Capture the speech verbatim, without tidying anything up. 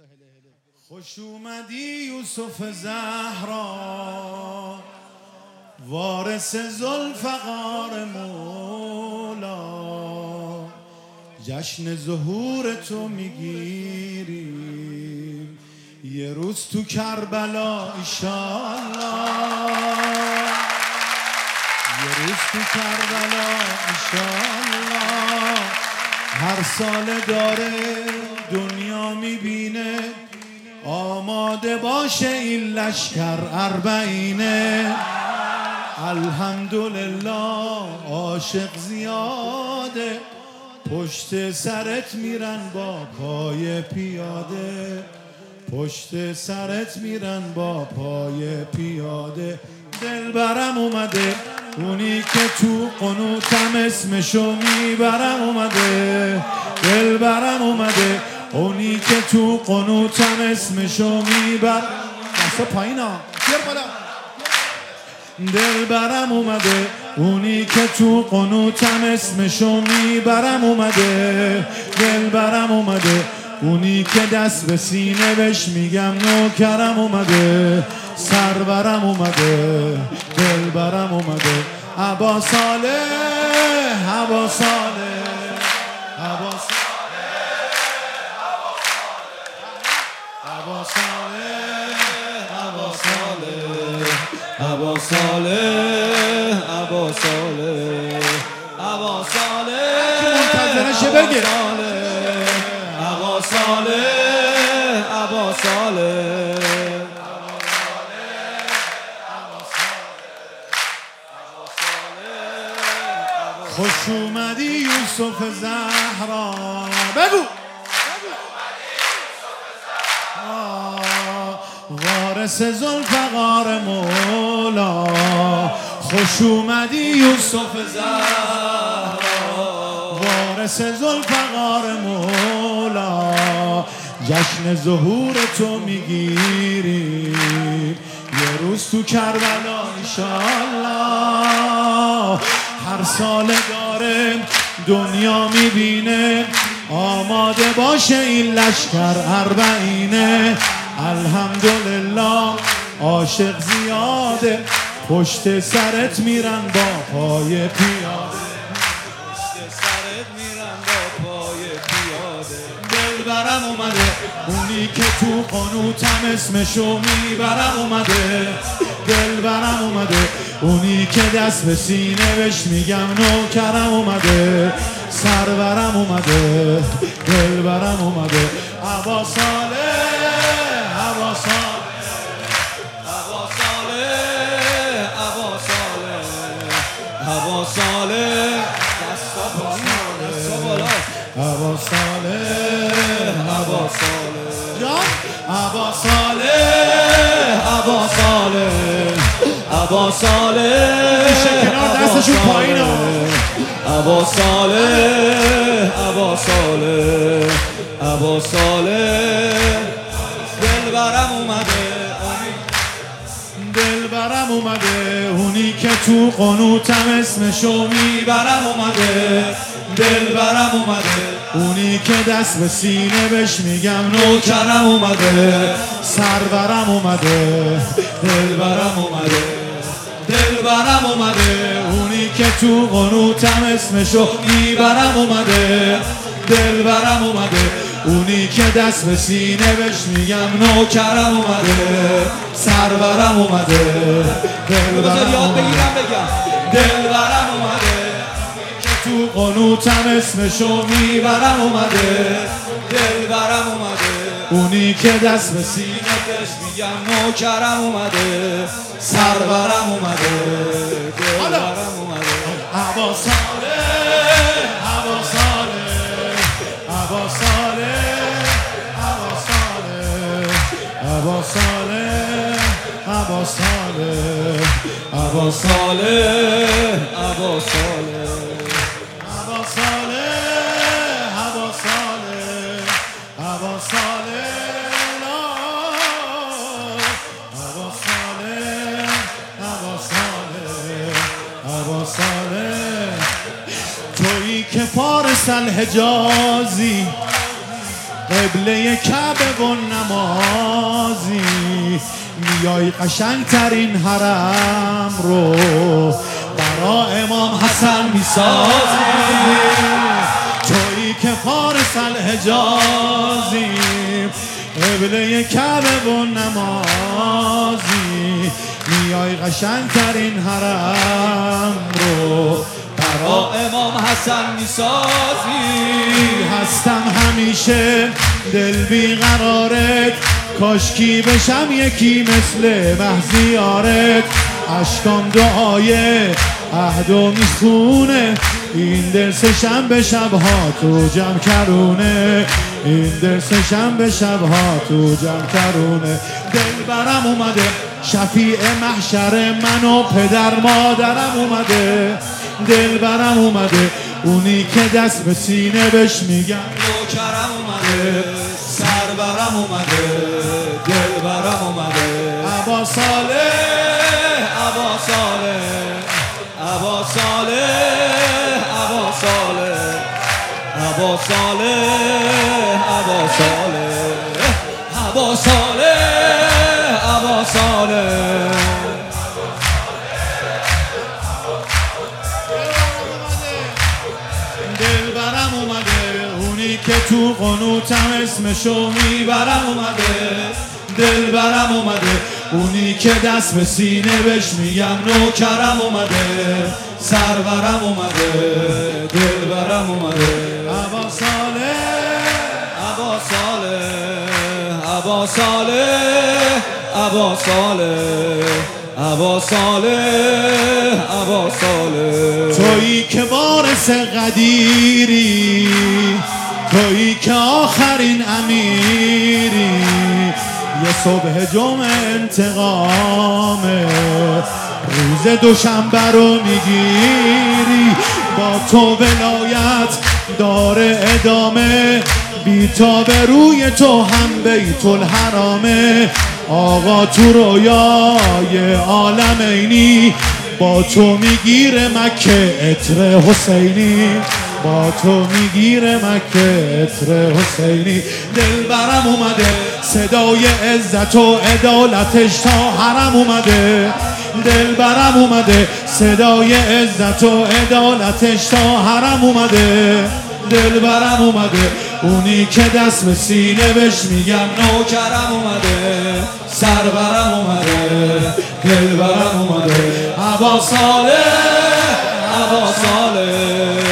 خوش اومدی یوسف زهرا، وارث ذوالفقار مولا. جشن ظهور تو میگیریم یه روز تو کربلا ایشالله، یه روز تو کربلا ایشالله. هر سال داره دنیا میبینه، آماده باشه این لشکر اربعینه. الحمدلله عاشق زیاده، پشت سرت میرن با پای پیاده، پشت سرت میرن با پای پیاده. دلبرم اومده، اونی که تو قنوتم اسمشو میبرم اومده. دلبرم اومده، اونی که تو قنوتم اسمشو میبرم. دستا پایینا بیار بالا. دلبرم اومده، اونی که تو قنوتم اسمشو میبرم اومده. دلبرم اومده، اونی که دست به سینه بهش میگم نوکرم اومده. سرورم اومده، دلبرم اومده. ابا صالح، ابا صالح، ابا صالح، ابا صالح، ابا صالح، ابا صالح، ابا صالح، ابا صالح. کی منتظرشه بگه؟ ابا صالح، ابا صالح. خوش اومدی یوسف زهرا، بگو. وارث ذوالفقار مولا. خوش اومدی یوسف زهرا، وارث ذوالفقار مولا. جشن ظهور تو میگیریم یه روز تو کربلا انشالله. هر سال داره دنیا میبینه، آماده باشه این لشکر اربعینه. الحمدلله عاشق زیاده، پشت سرت میرن با پای پیاده، پشت سرت میرن با پای پیاده. دلبرم اومده، اونی که تو قنوتم اسمشو میبرم اومده. دلبرم اومده، اونی که دست به سینه بهش میگم نوکرم اومده. سرورم اومده، دلبرم اومده. ابا صالح، ابا صالح، ابا صالح، ابا صالح، ابا صالح. دستا بالا، دستا بالا. ابا صالح، ابا صالح، جان. ابا صالح، ابا صالح، ابا صالح. میشه کنار دستشون پایینا. ابا صالح، ابا صالح، ابا صالح. دلبرم اومده، دلبرم اومده، اونی که تو قنوتم اسمشو میبرم اومده. دلبرم اومده، اونی که دست به سینه بهش میگم نوکرم اومده. سرورم اومده، دلبرم اومده. دلبرم اومده، اونی که تو قنوتم اسمشو میبرم اومده. دلبرم اومده، اونی که دست به سینه بهش میگم نوکرم اومده. سرورم اومده، دلبرم یاد بگیرم بگم. دلبرم اومده، که تو قنوتم اسمشو میبرم اومده. دلبرم اومده، اونی که دست به سینه بهش میگم نوکرم اومده. سرورم اومده، دلبرم اومده. ابا صالح، ابا صالح، ابا صالح، ابا صالح، ابا صالح، ابا صالح، ابا صالح، ابا صالح، ابا صالح، ابا صالح، ابا صالح، ابا صالح، ابا صالح، ابا صالح. تویی که فارس الحجازی، قبله کعبه و نمازی میای قشنگترین حرم رو برا امام حسن میسازی تویی که فارس الحجازی قبله کعبه و نمازی میای قشنگترین حرم رو برا امام حسن میسازی هستم همیشه دل بیقرارت کاشکی بشم یکی مثل مهزیارت اشکان دعای عهد و میخونه این دل سه شنبه شبها تو جمع کرونه این دل سه شنبه شبها تو جمع کرونه دل برم اومده شفیع محشر من و پدر مادرم اومده دل برم اومده اونی که دست به سینه بش میگم نوکرم اومده سر برم اومده دل برم اومده ابا صالح ابا صالح ابا صالح ابا صالح ابا صالح ابا صالح ابا صالح ابا صالح دل برم اومده اونی که تو قنوتم اسمشو میبرم اومده دل برم اومده اونی که دست به سینه بش میگم نوکرم اومده سر برم اومده دل برم اومده ابا صالح ابا صالح ابا صالح ابا صالح ابا صالح ابا صالح تویی که وارث قدیری تویی که آخرین امیری یه صبح جمعه انتقامه روز دوشنبه رو میگیری با تو ولایت داره ادامه بی تا به روی تو هم بیت الحرامه آقا تو رویای عالمینی با تو میگیره مکه عطر حسینی با تو میگیره مکه عطر حسینی دل برم اومده صدای عزت و عدالتش تا حرم اومده دل برم اومده صدای عزت و عدالتش تا حرم اومده دل برم اومده اونی که دست به سینه بش میگم نوکرم اومده سر برم اومده دل برم اومده ابا صالح ابا صالح